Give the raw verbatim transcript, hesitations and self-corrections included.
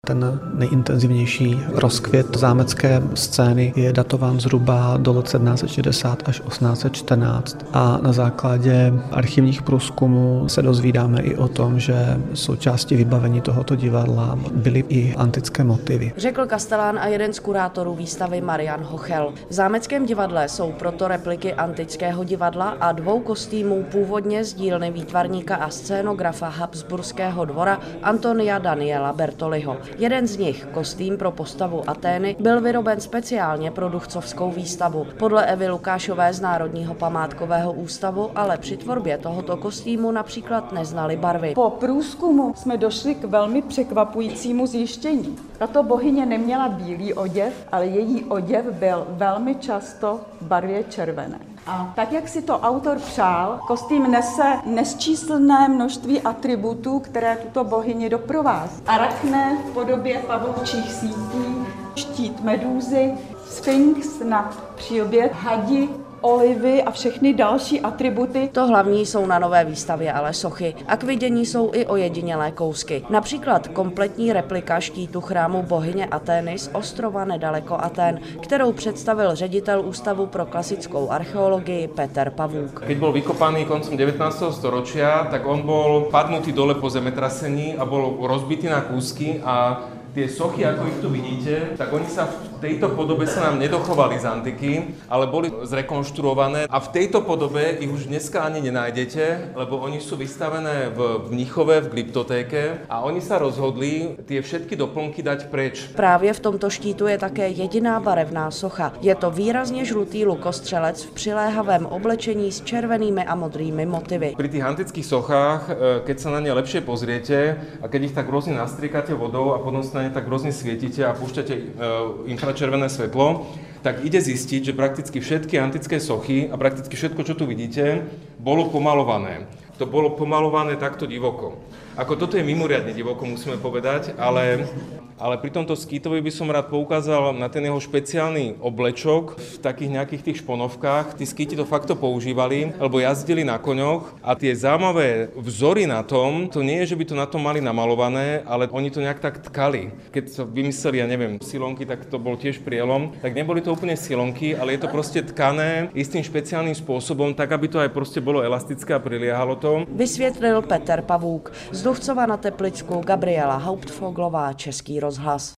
Ten nejintenzivnější rozkvět zámecké scény je datován zhruba do let sedmnáct set šedesát až osmnáct set čtrnáct a na základě archivních průzkumů se dozvídáme i o tom, že součástí vybavení tohoto divadla byly i antické motivy. Řekl kastelán a jeden z kurátorů výstavy Marian Hochel. V zámeckém divadle jsou proto repliky antického divadla a dvou kostýmů původně z dílny výtvarníka a scénografa Habsburského dvora Antonia Daniela Bertoliho. Jeden z nich, kostým pro postavu Atény, byl vyroben speciálně pro Duchcovskou výstavu. Podle Evy Lukášové z Národního památkového ústavu ale při tvorbě tohoto kostýmu například neznali barvy. Po průzkumu jsme došli k velmi překvapujícímu zjištění. Tato bohyně neměla bílý oděv, ale její oděv byl velmi často v barvě červené. A tak, jak si to autor přál, kostým nese nesčíslné množství atributů, které tuto bohyni doprovází. Arachné v podobě pavoučích sítí, štít medúzy, sfinx na příobě, hadi, olivy a všechny další atributy. To hlavní jsou na nové výstavě ale sochy. A k vidění jsou i ojedinělé kousky. Například kompletní replika štítu chrámu bohyně Atény z ostrova nedaleko Atén, kterou představil ředitel Ústavu pro klasickou archeologii Peter Pavúk. Keď bol vykopaný koncom devätnásteho storočia, tak on bol padnutý dole po zemetrasení a bol rozbitý na kúsky a tie sochy, ako ich tu vidíte, tak oni sa v tejto podobe sa nám nedochovali z antiky, ale boli zrekonštruované a v tejto podobe ich už dneska ani nenájdete, lebo oni sú vystavené v Mnichove, v glyptotéke a oni sa rozhodli tie všetky doplnky dať preč. Právě v tomto štítu je také jediná barevná socha. Je to výrazně žlutý lukostřelec v přiléhavém oblečení s červenými a modrými motivy. Pri tých antických sochách, keď sa na ne lepšie pozriete a keď ich tak rôzne nastriekate vodou a potom sa na ne tak rôzne svietíte a púšťate infračervené svetlo, tak ide zistiť, že prakticky všetky antické sochy a prakticky všetko, čo tu vidíte, bolo pomalované. To bolo pomalované takto divoko. Ako toto je mimoriadne divoko, musíme povedať, ale, ale pri tomto skýtovi by som rád poukázal na ten jeho špeciálny oblečok v takých nejakých tých šponovkách. Tí skýti to fakt používali, alebo jazdili na koňoch a tie zaujímavé vzory na tom, to nie je, že by to na tom mali namalované, ale oni to nejak tak tkali. Keď sa vymysleli, ja neviem, silonky, tak to bol tiež prielom, tak neboli to úplne silonky, ale je to proste tkané istým špeciálnym spôsobom, tak aby to aj proste bolo elastické a priliehalo to. Vysvětlil Peter Pavúk. Z Duchcova na Teplicku Gabriela Hauptfoglová, Český rozhlas.